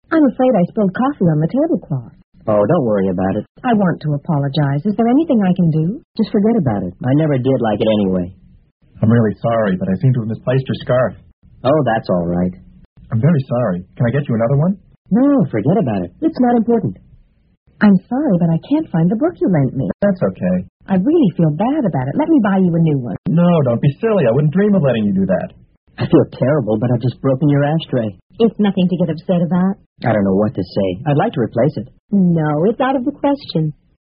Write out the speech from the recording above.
I'm afraid I spilled coffee on the tablecloth. Oh, don't worry about it. I want to apologize. Is there anything I can do? Just forget about it. I never did like it anyway. I'm really sorry, but I seem to have misplaced your scarf. Oh, that's all right. I'm very sorry. Can I get you another one? No, forget about it. It's not important. I'm sorry, but I can't find the book you lent me. That's okay. I really feel bad about it. Let me buy you a new one. No, don't be silly. I wouldn't dream of letting you do that. I feel terrible, but I've just broken your ashtray. It's nothing to get upset about. I don't know what to say. I'd like to replace it. No, it's out of the question.